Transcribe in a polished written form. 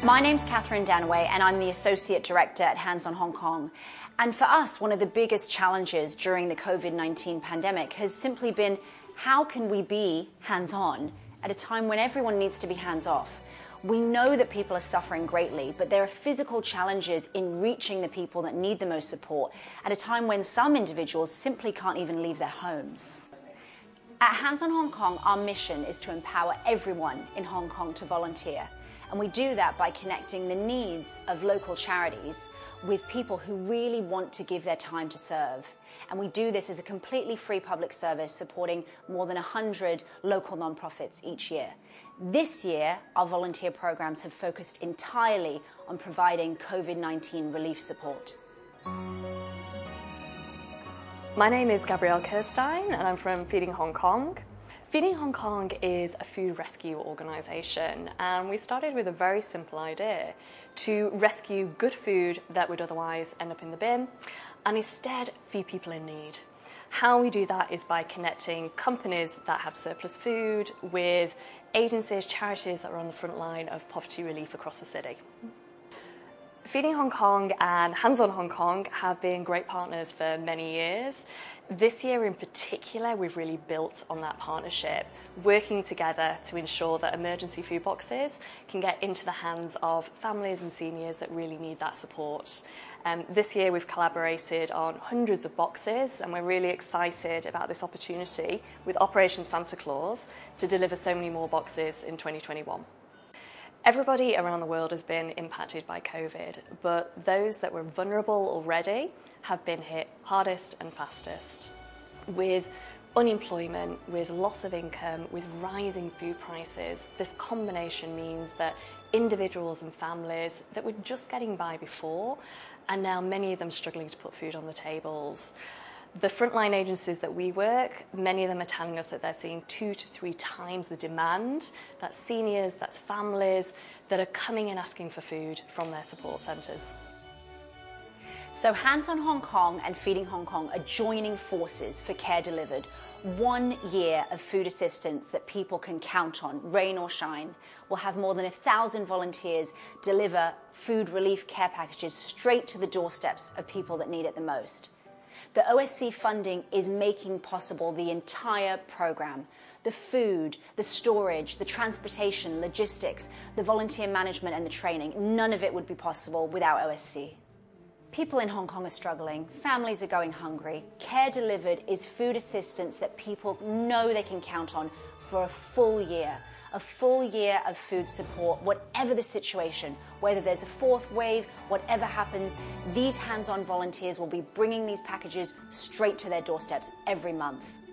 My name's Catherine Danaway and I'm the Associate Director at Hands On Hong Kong. And for us, one of the biggest challenges during the COVID-19 pandemic has simply been, how can we be hands-on at a time when everyone needs to be hands-off? We know that people are suffering greatly, but there are physical challenges in reaching the people that need the most support at a time when some individuals simply can't even leave their homes. At Hands On Hong Kong, our mission is to empower everyone in Hong Kong to volunteer. And we do that by connecting the needs of local charities with people who really want to give their time to serve. And we do this as a completely free public service supporting more than 100 local nonprofits each year. This year, our volunteer programs have focused entirely on providing COVID-19 relief support. My name is Gabrielle Kirstein and I'm from Feeding Hong Kong. Feeding Hong Kong is a food rescue organisation, and we started with a very simple idea: to rescue good food that would otherwise end up in the bin and instead feed people in need. How we do that is by connecting companies that have surplus food with agencies, charities that are on the front line of poverty relief across the city. Feeding Hong Kong and Hands On Hong Kong have been great partners for many years. This year in particular, we've really built on that partnership, working together to ensure that emergency food boxes can get into the hands of families and seniors that really need that support. This year we've collaborated on hundreds of boxes, and we're really excited about this opportunity with Operation Santa Claus to deliver so many more boxes in 2021. Everybody around the world has been impacted by COVID, but those that were vulnerable already have been hit hardest and fastest. With unemployment, with loss of income, with rising food prices, this combination means that individuals and families that were just getting by before are now many of them struggling to put food on the tables. The frontline agencies that we work, many of them are telling us that they're seeing 2 to 3 times the demand. That's seniors, that's families that are coming and asking for food from their support centres. So Hands On Hong Kong and Feeding Hong Kong are joining forces for Care Delivered. 1 year of food assistance that people can count on, rain or shine. We'll have more than 1,000 volunteers deliver food relief care packages straight to the doorsteps of people that need it the most. The OSC funding is making possible the entire program. The food, the storage, the transportation, logistics, the volunteer management and the training. None of it would be possible without OSC. People in Hong Kong are struggling. Families are going hungry. Care Delivered is food assistance that people know they can count on for a full year. A full year of food support, whatever the situation, whether there's a 4th wave, whatever happens, these hands-on volunteers will be bringing these packages straight to their doorsteps every month.